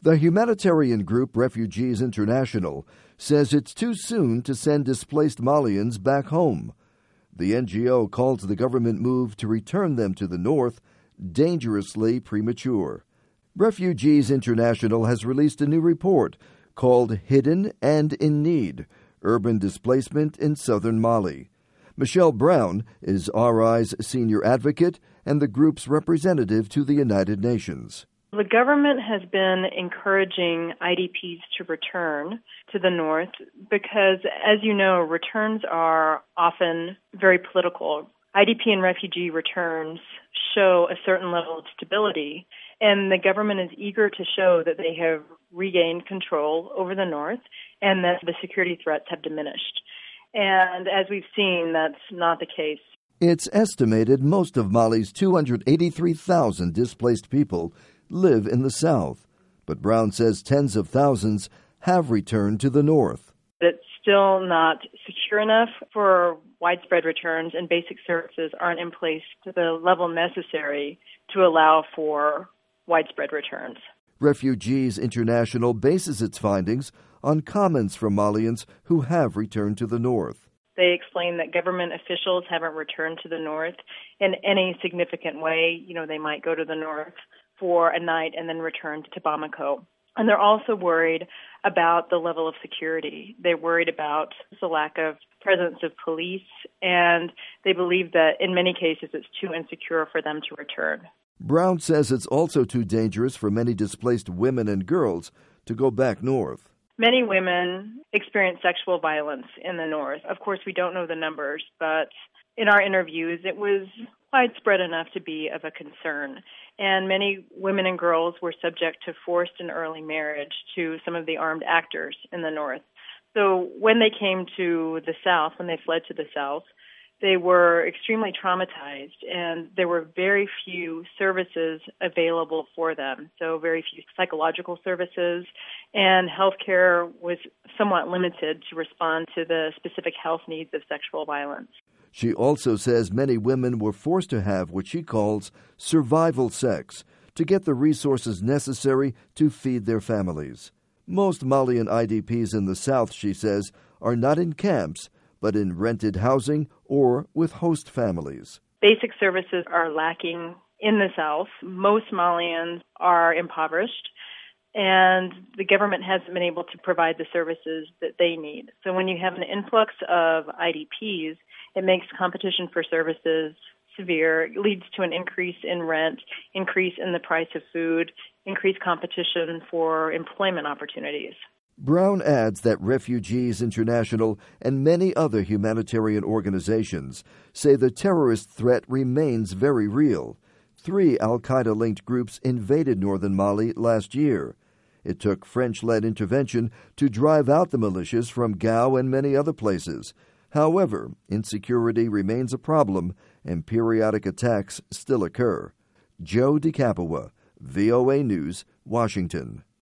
The humanitarian group Refugees International says it's too soon to send displaced Malians back home. The NGO calls the government move to return them to the north dangerously premature. Refugees International has released a new report called Hidden and in Need: Urban Displacement in Southern Mali. Michelle Brown is RI's senior advocate and the group's representative to the United Nations. The government has been encouraging IDPs to return to the north because, as you know, returns are often very political. IDP and refugee returns show a certain level of stability, and the government is eager to show that they have regained control over the north and that the security threats have diminished. And as we've seen, that's not the case. It's estimated most of Mali's 283,000 displaced people live in the south, but Brown says tens of thousands have returned to the north. It's still not secure enough for widespread returns, and basic services aren't in place to the level necessary to allow for widespread returns. Refugees International bases its findings on comments from Malians who have returned to the north. They explain that government officials haven't returned to the north in any significant way. They might go to the north for a night and then return to Bamako. And they're also worried about the level of security. They're worried about the lack of presence of police, and they believe that in many cases it's too insecure for them to return. Brown says it's also too dangerous for many displaced women and girls to go back north. Many women experience sexual violence in the north. Of course, we don't know the numbers, but in our interviews, it was widespread enough to be of a concern. And many women and girls were subject to forced and early marriage to some of the armed actors in the north. So when they came to the south, when they fled to the south, they were extremely traumatized, and there were very few services available for them. So very few psychological services, and healthcare was somewhat limited to respond to the specific health needs of sexual violence. She also says many women were forced to have what she calls survival sex to get the resources necessary to feed their families. Most Malian IDPs in the south, she says, are not in camps, but in rented housing or with host families. Basic services are lacking in the south. Most Malians are impoverished, and the government hasn't been able to provide the services that they need. So when you have an influx of IDPs, it makes competition for services severe. It leads to an increase in rent, increase in the price of food, increased competition for employment opportunities. Brown adds that Refugees International and many other humanitarian organizations say the terrorist threat remains very real. 3 al-Qaeda-linked groups invaded northern Mali last year. It took French-led intervention to drive out the militias from Gao and many other places. However, insecurity remains a problem, and periodic attacks still occur. Joe DeCapua, VOA News, Washington.